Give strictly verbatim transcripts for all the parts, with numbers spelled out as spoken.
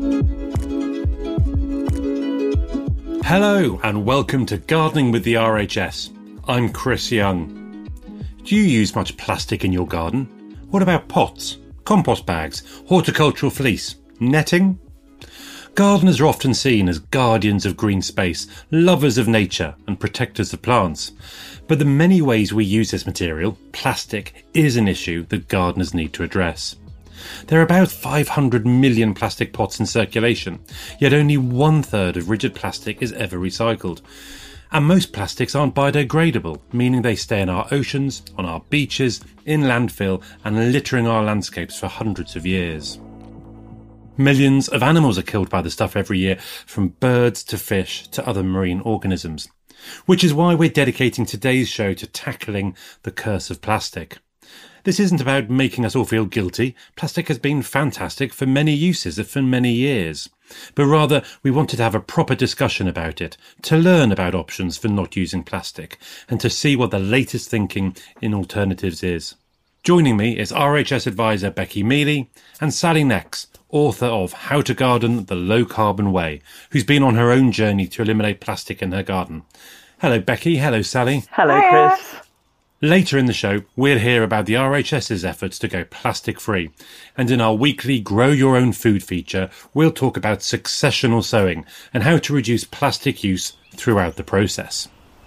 Hello and welcome to Gardening with the R H S. I'm Chris Young. Do you use much plastic in your garden? What about pots, compost bags, horticultural fleece, netting? Gardeners are often seen as guardians of green space, lovers of nature and protectors of plants. But the many ways we use this material, plastic, is an issue that gardeners need to address. There are about five hundred million plastic pots in circulation, yet only one third of rigid plastic is ever recycled. And most plastics aren't biodegradable, meaning they stay in our oceans, on our beaches, in landfill and littering our landscapes for hundreds of years. Millions of animals are killed by the stuff every year, from birds to fish to other marine organisms. Which is why we're dedicating today's show to tackling the curse of plastic. This isn't about making us all feel guilty. Plastic has been fantastic for many uses for many years. But rather, we wanted to have a proper discussion about it, to learn about options for not using plastic, and to see what the latest thinking in alternatives is. Joining me is R H S advisor Becky Mealy and Sally Nex, author of How to Garden the Low Carbon Way, who's been on her own journey to eliminate plastic in her garden. Hello Becky, hello Sally. Hello Chris. Later in the show, we'll hear about the R H S's efforts to go plastic-free. And in our weekly Grow Your Own Food feature, we'll talk about successional sowing and how to reduce plastic use throughout the process.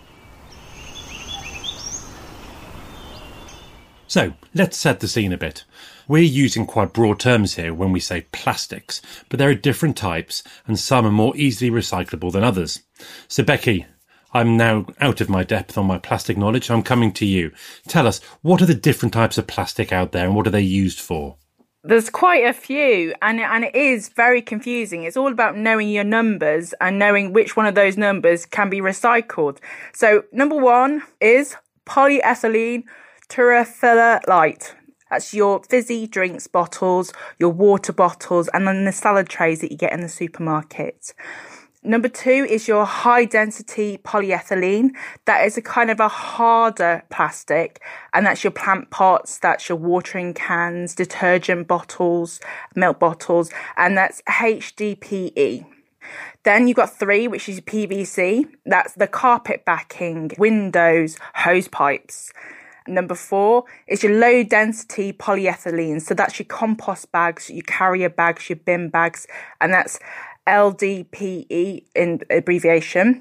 So, let's set the scene a bit. We're using quite broad terms here when we say plastics, but there are different types and some are more easily recyclable than others. So Becky, I'm now out of my depth on my plastic knowledge, so I'm coming to you. Tell us, what are the different types of plastic out there and what are they used for? There's quite a few, and, and it is very confusing. It's all about knowing your numbers and knowing which one of those numbers can be recycled. So number one is polyethylene terephthalate. That's your fizzy drinks bottles, your water bottles, and then the salad trays that you get in the supermarket. Number two is your high-density polyethylene. That is a kind of a harder plastic, and that's your plant pots, that's your watering cans, detergent bottles, milk bottles, and that's H D P E. Then you've got three, which is P V C. That's the carpet backing, windows, hose pipes. Number four is your low-density polyethylene. So that's your compost bags, your carrier bags, your bin bags, and that's L D P E in abbreviation.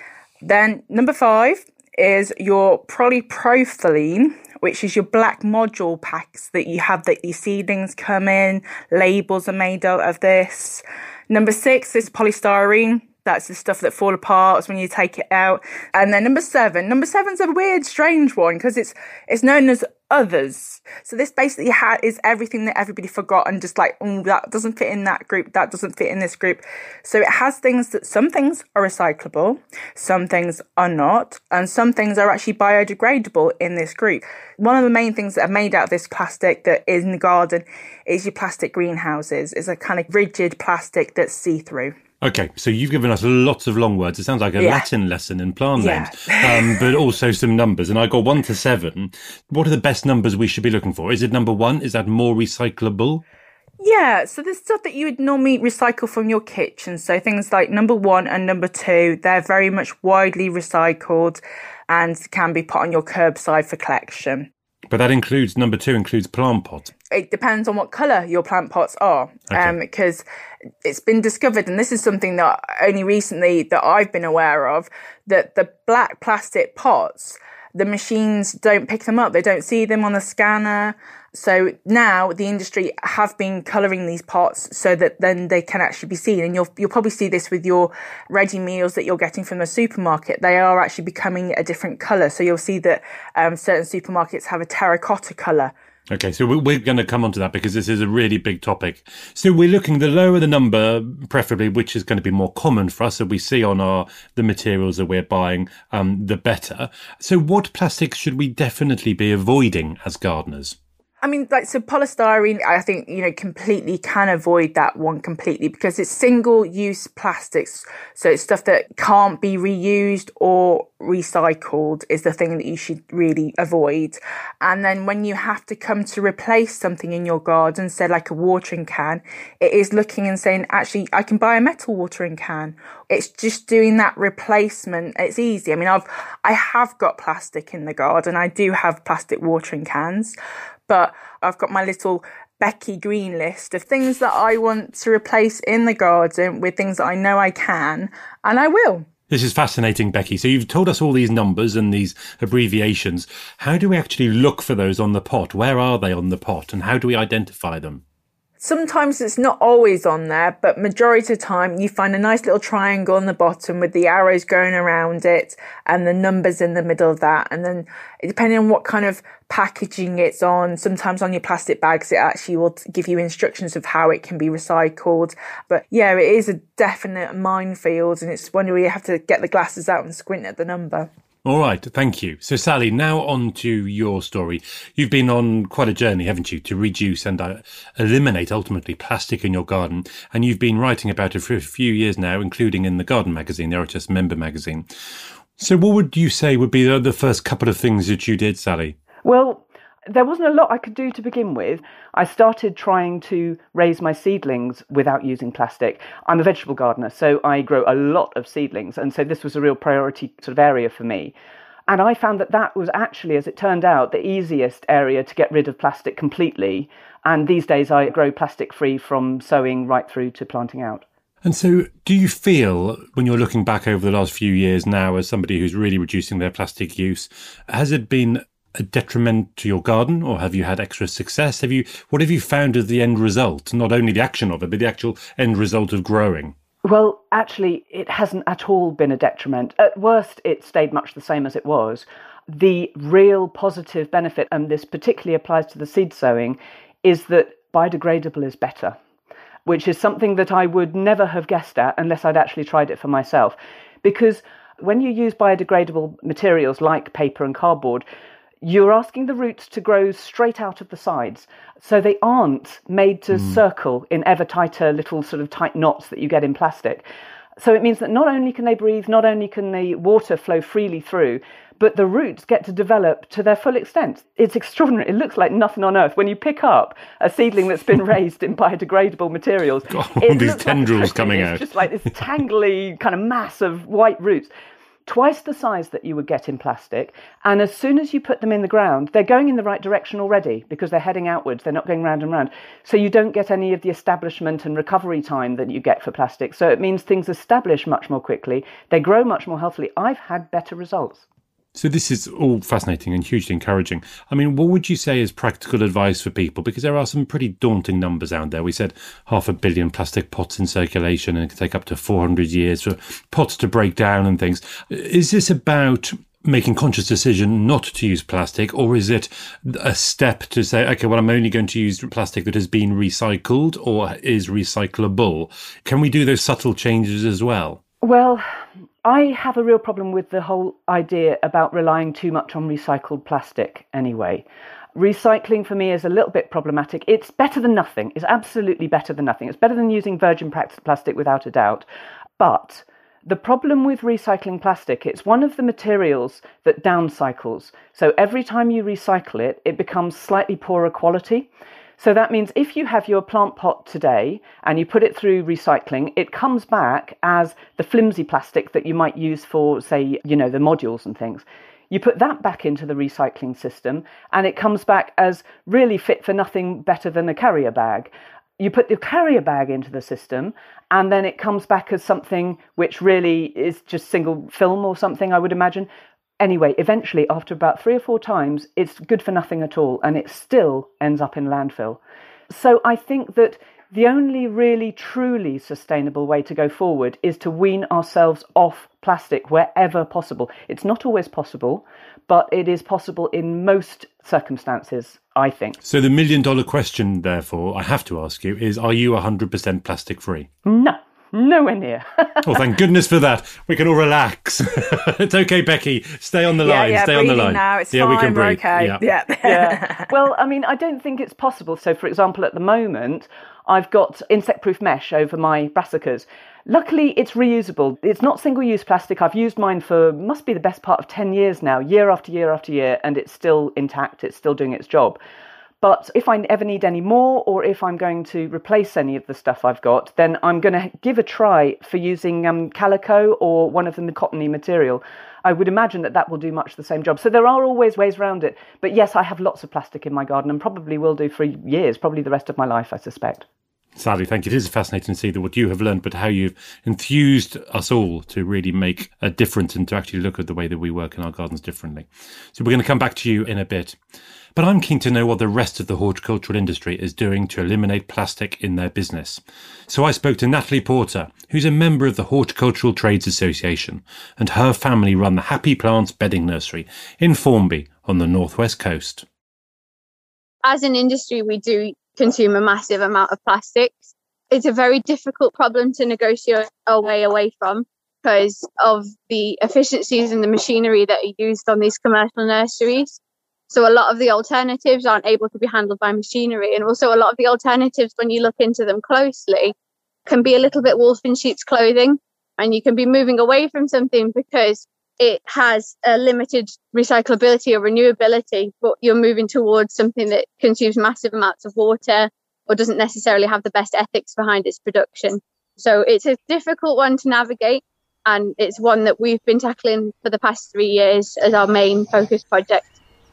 Then number five is your polypropylene, which is your black module packs that you have that your seedlings come in. Labels are made out of this. Number six is polystyrene. That's the stuff that fall apart when you take it out. And then number seven. Number seven's a weird, strange one because it's it's known as others. So this basically ha- is everything that everybody forgot and just like, oh, that doesn't fit in that group, that doesn't fit in this group. So it has things that some things are recyclable, some things are not, and some things are actually biodegradable in this group. One of the main things that are made out of this plastic that is in the garden is your plastic greenhouses. It's a kind of rigid plastic that's see-through. Okay, so you've given us lots of long words. It sounds like a yeah. Latin lesson in plant yeah. names, um, but also some numbers. And I got one to seven. What are the best numbers we should be looking for? Is it number one? Is that more recyclable? Yeah, so the stuff that you would normally recycle from your kitchen. So things like number one and number two, they're very much widely recycled and can be put on your curbside for collection. But that includes, number two includes plant pots. It depends on what colour your plant pots are. Okay. Um, because it's been discovered, and this is something that only recently that I've been aware of, that the black plastic pots, the machines don't pick them up. They don't see them on the scanner. So now the industry have been colouring these pots so that then they can actually be seen. And you'll you'll probably see this with your ready meals that you're getting from the supermarket. They are actually becoming a different colour. So you'll see that um, certain supermarkets have a terracotta colour. Okay, so we're going to come on to that because this is a really big topic. So we're looking, the lower the number, preferably, which is going to be more common for us, that we see on our the materials that we're buying, um, the better. So what plastics should we definitely be avoiding as gardeners? I mean, like, so polystyrene, I think, you know, completely can avoid that one completely because it's single-use plastics. So it's stuff that can't be reused or recycled is the thing that you should really avoid. And then when you have to come to replace something in your garden, say like a watering can, it is looking and saying, actually, I can buy a metal watering can. It's just doing that replacement. It's easy. I mean, I've, I have got plastic in the garden. I do have plastic watering cans. But I've got my little Becky Green list of things that I want to replace in the garden with things that I know I can, and I will. This is fascinating, Becky. So you've told us all these numbers and these abbreviations. How do we actually look for those on the pot? Where are they on the pot, and how do we identify them? Sometimes it's not always on there, but majority of the time you find a nice little triangle on the bottom with the arrows going around it and the numbers in the middle of that. And then depending on what kind of packaging it's on, sometimes on your plastic bags it actually will give you instructions of how it can be recycled. But yeah, it is a definite minefield, and it's one where you have to get the glasses out and squint at the number. All right, thank you. So, Sally, now on to your story. You've been on quite a journey, haven't you, to reduce and uh, eliminate, ultimately, plastic in your garden. And you've been writing about it for a few years now, including in the Garden magazine, the R H S member magazine. So what would you say would be the, the first couple of things that you did, Sally? Well, there wasn't a lot I could do to begin with. I started trying to raise my seedlings without using plastic. I'm a vegetable gardener, so I grow a lot of seedlings. And so this was a real priority sort of area for me. And I found that that was actually, as it turned out, the easiest area to get rid of plastic completely. And these days I grow plastic free from sowing right through to planting out. And so do you feel, when you're looking back over the last few years now as somebody who's really reducing their plastic use, has it been a detriment to your garden, or have you had extra success? Have you, what have you found as the end result? Not only the action of it, but the actual end result of growing? Well, actually, it hasn't at all been a detriment. At worst, it stayed much the same as it was. The real positive benefit, and this particularly applies to the seed sowing, is that biodegradable is better, which is something that I would never have guessed at unless I'd actually tried it for myself. Because when you use biodegradable materials like paper and cardboard, you're asking the roots to grow straight out of the sides. So they aren't made to mm. circle in ever tighter little sort of tight knots that you get in plastic. So it means that not only can they breathe, not only can the water flow freely through, but the roots get to develop to their full extent. It's extraordinary. It looks like nothing on earth. When you pick up a seedling that's been raised in biodegradable materials, God, all these tendrils like coming it's out. It's just like this tangly kind of mass of white roots. Twice the size that you would get in plastic. And as soon as you put them in the ground, they're going in the right direction already because they're heading outwards. They're not going round and round. So you don't get any of the establishment and recovery time that you get for plastic. So it means things establish much more quickly. They grow much more healthily. I've had better results. So this is all fascinating and hugely encouraging. I mean, what would you say is practical advice for people? Because there are some pretty daunting numbers out there. We said half a billion plastic pots in circulation, and it can take up to four hundred years for pots to break down and things. Is this about making conscious decision not to use plastic, or is it a step to say, okay, well, I'm only going to use plastic that has been recycled or is recyclable? Can we do those subtle changes as well? Well, I have a real problem with the whole idea about relying too much on recycled plastic anyway. Recycling for me is a little bit problematic. It's better than nothing. It's absolutely better than nothing. It's better than using virgin plastic without a doubt. But the problem with recycling plastic, it's one of the materials that downcycles. So every time you recycle it, it becomes slightly poorer quality. So that means if you have your plant pot today and you put it through recycling, it comes back as the flimsy plastic that you might use for, say, you know, the modules and things. You put that back into the recycling system and it comes back as really fit for nothing better than a carrier bag. You put the carrier bag into the system and then it comes back as something which really is just single film or something, I would imagine. Anyway, eventually, after about three or four times, it's good for nothing at all, and it still ends up in landfill. So I think that the only really, truly sustainable way to go forward is to wean ourselves off plastic wherever possible. It's not always possible, but it is possible in most circumstances, I think. So the million-dollar question, therefore, I have to ask you, is, are you one hundred percent plastic-free? No. Nowhere near. Oh, thank goodness for that. We can all relax. It's okay, Becky. Stay on the yeah, line. Yeah, Stay on the line. Now. It's yeah, fine. we can breathe. Okay. Yeah. Yeah. yeah. Well, I mean, I don't think it's possible. So, for example, at the moment, I've got insect-proof mesh over my brassicas. Luckily, it's reusable. It's not single-use plastic. I've used mine for, must be the best part of ten years now, year after year after year, and it's still intact. It's still doing its job. But if I ever need any more, or if I'm going to replace any of the stuff I've got, then I'm going to give a try for using um, calico or one of the cottony material. I would imagine that that will do much the same job. So there are always ways around it. But yes, I have lots of plastic in my garden and probably will do for years, probably the rest of my life, I suspect. Sadly, thank you. It is fascinating to see that what you have learned, but how you've enthused us all to really make a difference and to actually look at the way that we work in our gardens differently. So we're going to come back to you in a bit. But I'm keen to know what the rest of the horticultural industry is doing to eliminate plastic in their business. So I spoke to Natalie Porter, who's a member of the Horticultural Trades Association, and her family run the Happy Plants Bedding Nursery in Formby on the northwest coast. As an industry, we do consume a massive amount of plastics. It's a very difficult problem to negotiate our way away from because of the efficiencies and the machinery that are used on these commercial nurseries. So a lot of the alternatives aren't able to be handled by machinery. And also a lot of the alternatives, when you look into them closely, can be a little bit wolf in sheep's clothing. And you can be moving away from something because it has a limited recyclability or renewability, but you're moving towards something that consumes massive amounts of water or doesn't necessarily have the best ethics behind its production. So it's a difficult one to navigate. And it's one that we've been tackling for the past three years as our main focus project.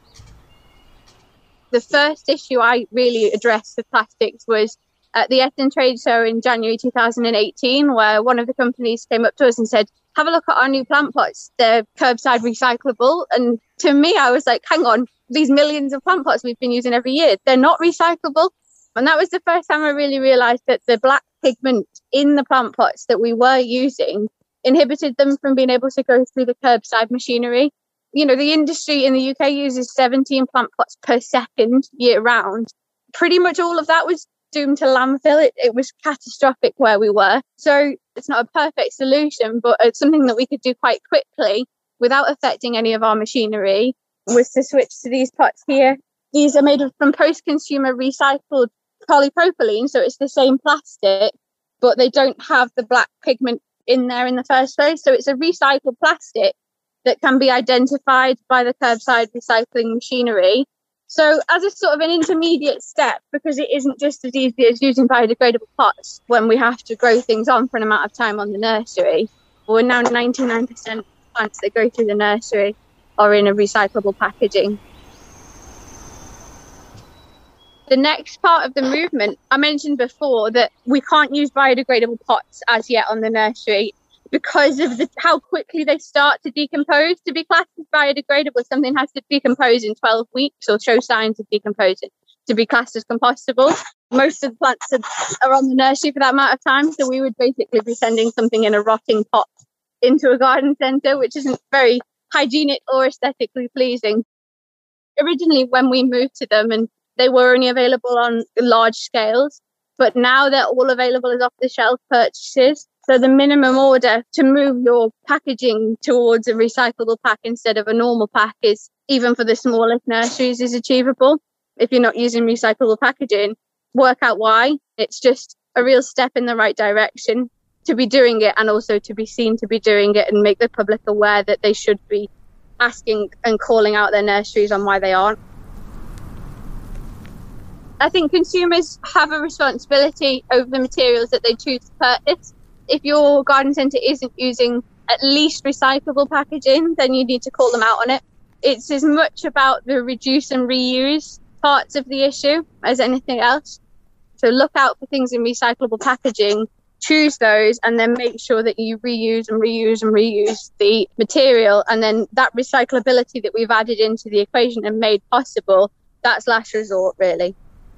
The first issue I really addressed with plastics was at the Eton Trade Show in January two thousand eighteen, where one of the companies came up to us and said, have a look at our new plant pots. They're curbside recyclable. And to me, I was like, hang on, these millions of plant pots we've been using every year, they're not recyclable. And that was the first time I really realized that the black pigment in the plant pots that we were using inhibited them from being able to go through the curbside machinery. You know, the industry in the U K uses seventeen plant pots per second year round. Pretty much all of that was doomed to landfill. It, it was catastrophic where we were. So it's not a perfect solution, but it's something that we could do quite quickly without affecting any of our machinery, was to switch to these pots here. These are made of, from post-consumer recycled polypropylene, so it's the same plastic, but they don't have the black pigment in there in the first place. So it's a recycled plastic that can be identified by the curbside recycling machinery. So as a sort of an intermediate step, because it isn't just as easy as using biodegradable pots when we have to grow things on for an amount of time on the nursery, we're now ninety-nine percent of plants that go through the nursery are in a recyclable packaging. The next part of the movement, I mentioned before that we can't use biodegradable pots as yet on the nursery because of the, how quickly they start to decompose. To be classed as biodegradable, something has to decompose in twelve weeks or show signs of decomposing to be classed as compostable. Most of the plants are, are on the nursery for that amount of time, so we would basically be sending something in a rotting pot into a garden centre, which isn't very hygienic or aesthetically pleasing. Originally, when we moved to them, and they were only available on large scales, but now they're all available as off-the-shelf purchases. So the minimum order to move your packaging towards a recyclable pack instead of a normal pack is, even for the smallest nurseries, is achievable. If you're not using recyclable packaging, work out why. It's just a real step in the right direction to be doing it, and also to be seen to be doing it, and make the public aware that they should be asking and calling out their nurseries on why they aren't. I think consumers have a responsibility over the materials that they choose to purchase. If your garden centre isn't using at least recyclable packaging, then you need to call them out on it. It's as much about the reduce and reuse parts of the issue as anything else. So look out for things in recyclable packaging, choose those, and then make sure that you reuse and reuse and reuse the material. And then that recyclability that we've added into the equation and made possible, that's last resort, really.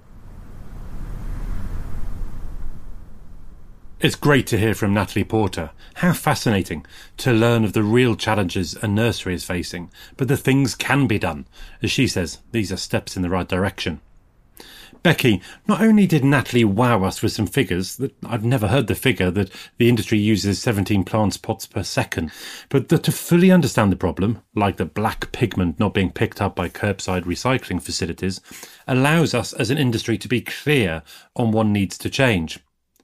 It's great to hear from Natalie Porter. How fascinating to learn of the real challenges a nursery is facing, but the things can be done. As she says, these are steps in the right direction. Becky, not only did Natalie wow us with some figures, that I've never heard the figure that the industry uses seventeen plant pots per second, but that to fully understand the problem, like the black pigment not being picked up by curbside recycling facilities, allows us as an industry to be clear on what needs to change.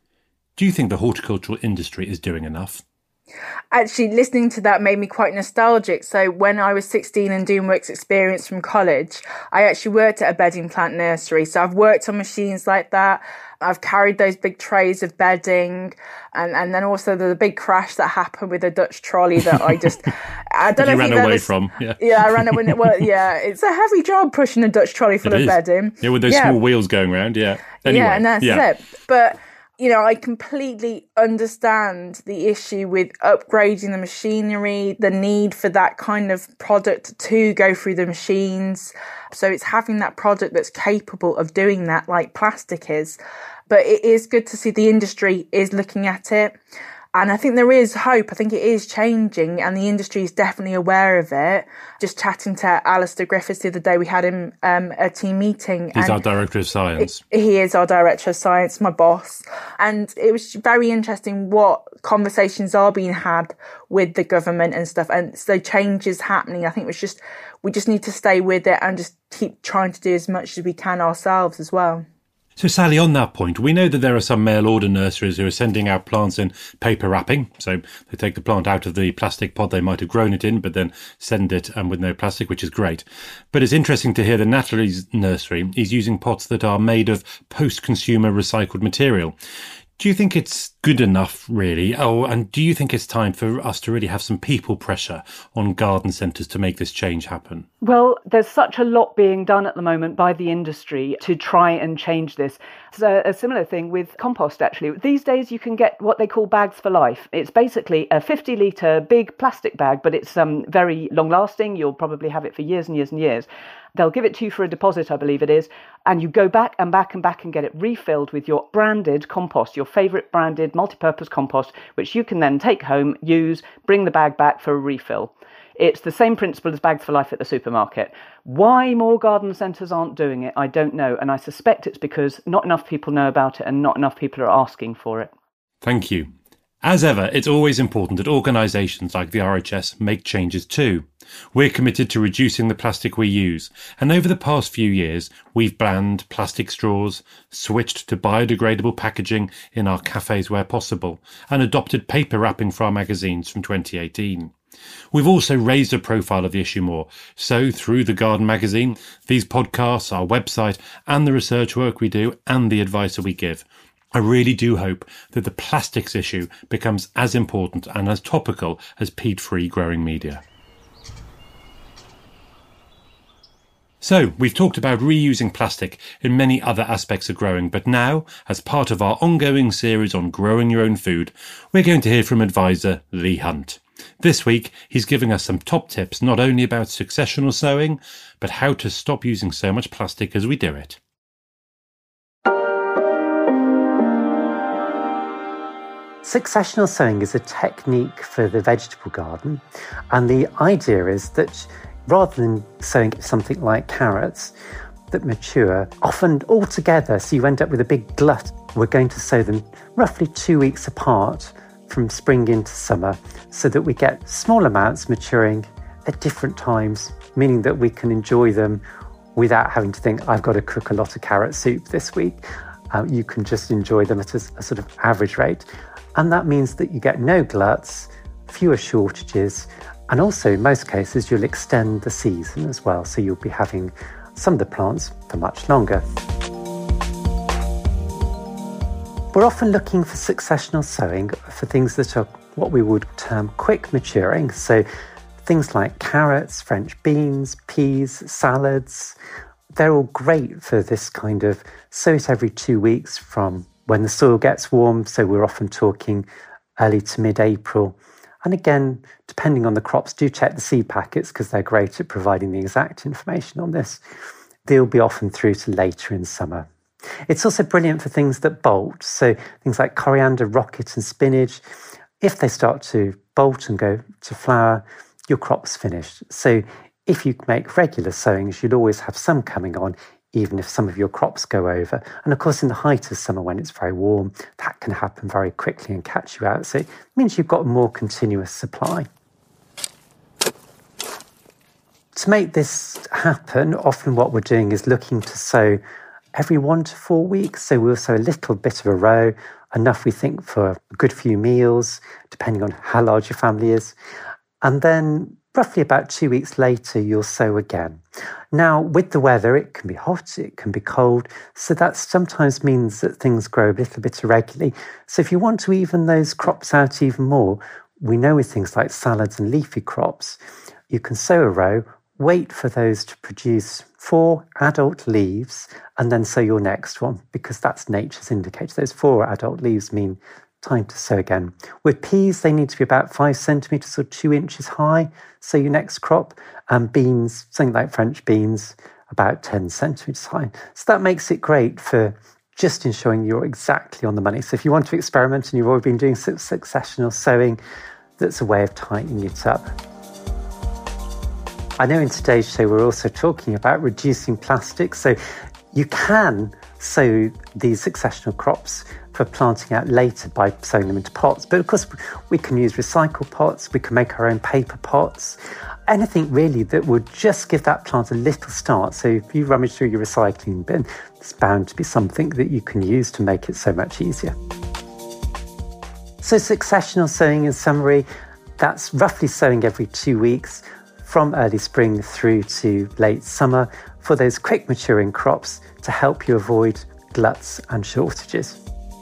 Do you think the horticultural industry is doing enough? Actually, listening to that made me quite nostalgic. So when I was sixteen and doing works experience from college, I actually worked at a bedding plant nursery. So I've worked on machines like that. I've carried those big trays of bedding, and, and then also the big crash that happened with a Dutch trolley that I just, I don't know you if ran you've away ever, from. Yeah. yeah, I ran away. Well, yeah, it's a heavy job pushing a Dutch trolley full It of is. bedding. Yeah, with those yeah. small wheels going around, yeah. Anyway, yeah, and that's yeah. it. But you know, I completely understand the issue with upgrading the machinery, the need for that kind of product to go through the machines. So it's having that product that's capable of doing that, like plastic is. But it is good to see the industry is looking at it. And I think there is hope. I think it is changing, and the industry is definitely aware of it. Just chatting to Alistair Griffiths the other day, we had him um, at a team meeting. He's and our Director of Science. It, he is our Director of Science, my boss. And it was very interesting what conversations are being had with the government and stuff. And so change is happening. I think it's just, we just need to stay with it and just keep trying to do as much as we can ourselves as well. So, Sally, on that point, we know that there are some mail-order nurseries who are sending out plants in paper wrapping. So they take the plant out of the plastic pot they might have grown it in, but then send it um, with no plastic, which is great. But it's interesting to hear that Natalie's nursery is using pots that are made of post-consumer recycled material. Do you think it's good enough, really? Oh, and do you think it's time for us to really have some people pressure on garden centres to make this change happen? Well, there's such a lot being done at the moment by the industry to try and change this. It's a, a similar thing with compost, actually. These days you can get what they call bags for life. It's basically a fifty litre big plastic bag, but it's um, very long-lasting. You'll probably have it for years and years and years. They'll give it to you for a deposit, I believe it is, and you go back and back and back and get it refilled with your branded compost, your favourite branded multi-purpose compost, which you can then take home, use, bring the bag back for a refill. It's the same principle as Bags for Life at the supermarket. Why more garden centres aren't doing it, I don't know, and I suspect it's because not enough people know about it and not enough people are asking for it. Thank you. As ever, it's always important that organisations like the R H S make changes too. We're committed to reducing the plastic we use, and over the past few years, we've banned plastic straws, switched to biodegradable packaging in our cafes where possible, and adopted paper wrapping for our magazines from twenty eighteen. We've also raised the profile of the issue more, so through the Garden magazine, these podcasts, our website, and the research work we do, and the advice that we give, I really do hope that the plastics issue becomes as important and as topical as peat-free growing media. So, we've talked about reusing plastic in many other aspects of growing, but now, as part of our ongoing series on growing your own food, we're going to hear from advisor Lee Hunt. This week, he's giving us some top tips not only about successional sowing, but how to stop using so much plastic as we do it. Successional sowing is a technique for the vegetable garden, and the idea is that rather than sowing something like carrots that mature often all together, so you end up with a big glut, we're going to sow them roughly two weeks apart from spring into summer so that we get small amounts maturing at different times, meaning that we can enjoy them without having to think, I've got to cook a lot of carrot soup this week. Uh, you can just enjoy them at a, a sort of average rate. And that means that you get no gluts, fewer shortages, and also in most cases you'll extend the season as well, so you'll be having some of the plants for much longer. We're often looking for successional sowing for things that are what we would term quick maturing, so things like carrots, French beans, peas, salads. They're all great for this kind of sow it every two weeks from when the soil gets warm, so we're often talking early to mid-April. And again, depending on the crops, do check the seed packets because they're great at providing the exact information on this. They'll be often through to later in summer. It's also brilliant for things that bolt, so things like coriander, rocket and spinach. If they start to bolt and go to flower, your crop's finished. So if you make regular sowings, you'll always have some coming on, even if some of your crops go over. And of course, in the height of summer, when it's very warm, that can happen very quickly and catch you out. So it means you've got a more continuous supply. To make this happen, often what we're doing is looking to sow every one to four weeks. So we'll sow a little bit of a row, enough we think for a good few meals, depending on how large your family is. And then roughly about two weeks later, you'll sow again. Now, with the weather, it can be hot, it can be cold, so that sometimes means that things grow a little bit irregularly. So if you want to even those crops out even more, we know with things like salads and leafy crops, you can sow a row, wait for those to produce four adult leaves, and then sow your next one, because that's nature's indicator. Those four adult leaves mean time to sow again. With peas, they need to be about five centimetres or two inches high, sow your next crop. And beans, something like French beans, about ten centimetres high. So that makes it great for just ensuring you're exactly on the money. So if you want to experiment and you've already been doing successional sowing, that's a way of tightening it up. I know in today's show we're also talking about reducing plastic. So you can sow these successional crops for planting out later by sowing them into pots. But of course, we can use recycled pots, we can make our own paper pots, anything really that would just give that plant a little start. So if you rummage through your recycling bin, there's bound to be something that you can use to make it so much easier. So successional sowing, in summary, that's roughly sowing every two weeks from early spring through to late summer for those quick maturing crops to help you avoid gluts and shortages.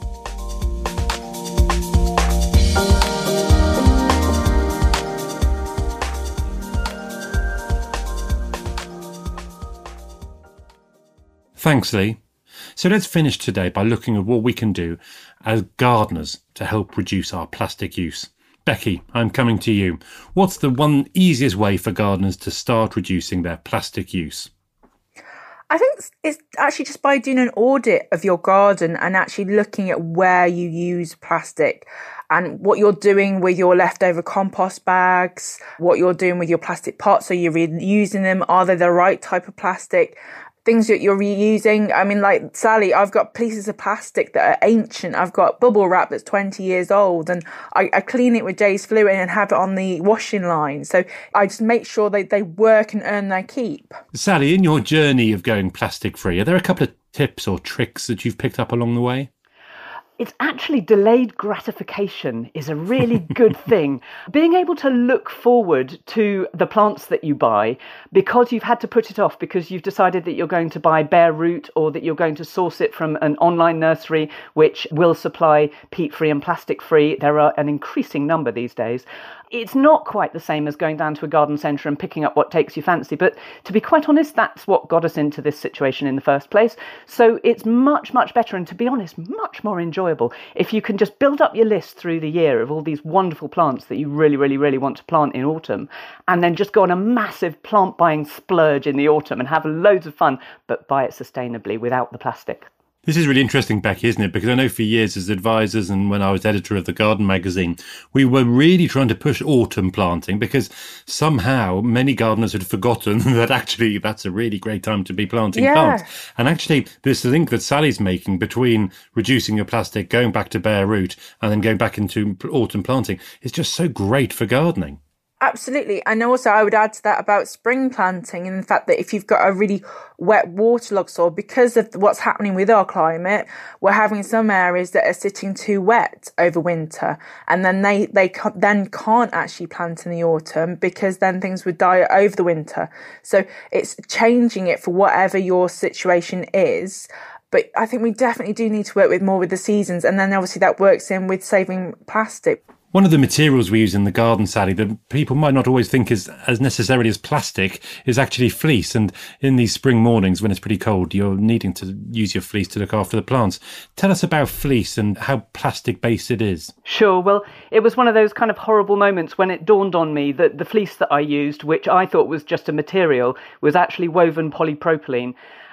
Thanks, Lee. So let's finish today by looking at what we can do as gardeners to help reduce our plastic use. Becky, I'm coming to you. What's the one easiest way for gardeners to start reducing their plastic use? I think it's actually just by doing an audit of your garden and actually looking at where you use plastic and what you're doing with your leftover compost bags, what you're doing with your plastic pots. So you're reusing them. Are they the right type of plastic? Things that you're reusing. I mean, like Sally, I've got pieces of plastic that are ancient. I've got bubble wrap that's twenty years old, and I, I clean it with Jay's Fluid and have it on the washing line. So I just make sure that they work and earn their keep. Sally, in your journey of going plastic free, are there a couple of tips or tricks that you've picked up along the way? It's actually delayed gratification is a really good thing. Being able to look forward to the plants that you buy because you've had to put it off because you've decided that you're going to buy bare root or that you're going to source it from an online nursery which will supply peat-free and plastic-free. There are an increasing number these days. It's not quite the same as going down to a garden centre and picking up what takes you fancy. But to be quite honest, that's what got us into this situation in the first place. So it's much, much better. And to be honest, much more enjoyable if you can just build up your list through the year of all these wonderful plants that you really, really, really want to plant in autumn. And then just go on a massive plant buying splurge in the autumn and have loads of fun, but buy it sustainably without the plastic. This is really interesting, Becky, isn't it? Because I know for years as advisors and when I was editor of the Garden magazine, we were really trying to push autumn planting because somehow many gardeners had forgotten that actually that's a really great time to be planting yeah. plants. And actually, this link that Sally's making between reducing your plastic, going back to bare root and then going back into autumn planting is just so great for gardening. Absolutely. And also I would add to that about spring planting and the fact that if you've got a really wet waterlogged soil, because of what's happening with our climate, we're having some areas that are sitting too wet over winter. And then they, they ca- then can't actually plant in the autumn because then things would die over the winter. So it's changing it for whatever your situation is. But I think we definitely do need to work with more with the seasons. And then obviously that works in with saving plastic. One of the materials we use in the garden, Sally, that people might not always think is as necessarily as plastic is actually fleece. And in these spring mornings when it's pretty cold, you're needing to use your fleece to look after the plants. Tell us about fleece and how plastic-based it is. Sure. Well, it was one of those kind of horrible moments when it dawned on me that the fleece that I used, which I thought was just a material, was actually woven polypropylene.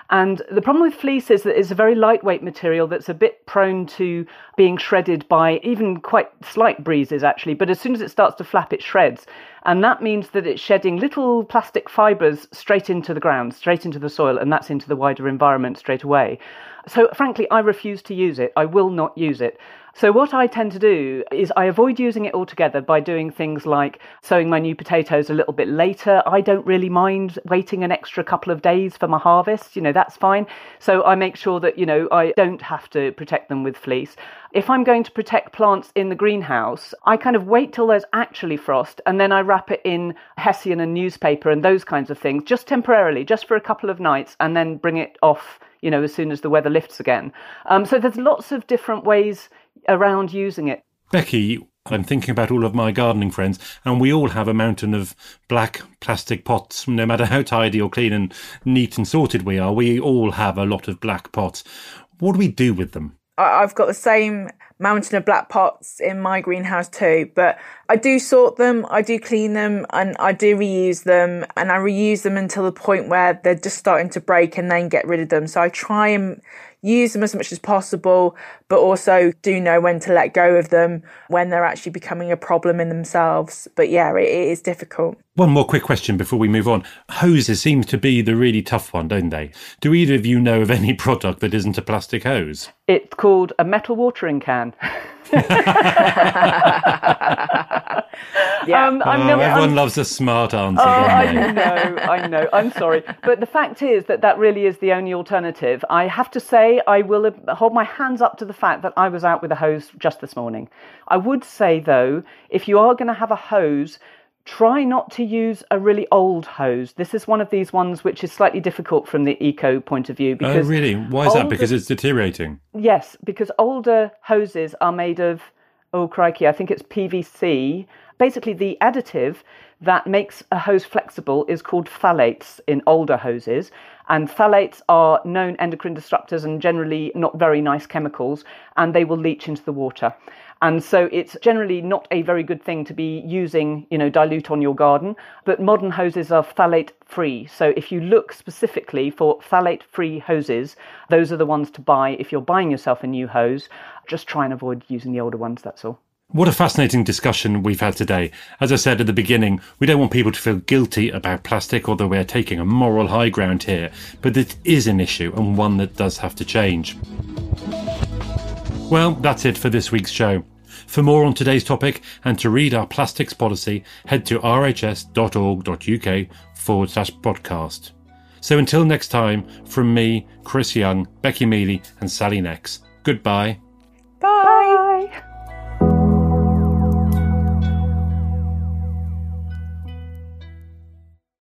And the problem with fleece is that it's a very lightweight material that's a bit prone to being shredded by even quite slight breezes, actually. But as soon as it starts to flap, it shreds. And that means that it's shedding little plastic fibres straight into the ground, straight into the soil, and that's into the wider environment straight away. So frankly, I refuse to use it. I will not use it. So what I tend to do is I avoid using it altogether by doing things like sowing my new potatoes a little bit later. I don't really mind waiting an extra couple of days for my harvest. You know, that's fine. So I make sure that, you know, I don't have to protect them with fleece. If I'm going to protect plants in the greenhouse, I kind of wait till there's actually frost and then I wrap it in hessian and newspaper and those kinds of things, just temporarily, just for a couple of nights, and then bring it off, you know, as soon as the weather lifts again. Um, so there's lots of different ways around using it. Becky, I'm thinking about all of my gardening friends, and we all have a mountain of black plastic pots. No matter how tidy or clean and neat and sorted we are, we all have a lot of black pots. What do we do with them? I've got the same mountain of black pots in my greenhouse too, but I do sort them, I do clean them, and I do reuse them, and I reuse them until the point where they're just starting to break and then get rid of them. So I try and use them as much as possible, but also do know when to let go of them when they're actually becoming a problem in themselves. But yeah, it, it is difficult. One more quick question before we move on. Hoses seem to be the really tough one, don't they? Do either of you know of any product that isn't a plastic hose? It's called a metal watering can. Yeah. Um, I'm oh, never, everyone I'm, loves a smart answer, oh, don't I they? know, I know. I'm sorry. But the fact is that that really is the only alternative. I have to say, I will hold my hands up to the fact that I was out with a hose just this morning. I would say, though, if you are going to have a hose, try not to use a really old hose. This is one of these ones which is slightly difficult from the eco point of view. Because oh, really? Why is older, that? Because it's deteriorating? Yes, because older hoses are made of, oh, crikey, I think it's P V C. Basically, the additive that makes a hose flexible is called phthalates in older hoses. And phthalates are known endocrine disruptors and generally not very nice chemicals, and they will leach into the water. And so it's generally not a very good thing to be using, you know, dilute on your garden. But modern hoses are phthalate free. So if you look specifically for phthalate free hoses, those are the ones to buy if you're buying yourself a new hose. Just try and avoid using the older ones, that's all. What a fascinating discussion we've had today. As I said at the beginning, we don't want people to feel guilty about plastic, although we're taking a moral high ground here. But it is an issue, and one that does have to change. Well, that's it for this week's show. For more on today's topic and to read our plastics policy, head to rhs.org.uk forward slash podcast. So until next time, from me, Chris Young, Becky Mealy and Sally Nex, goodbye.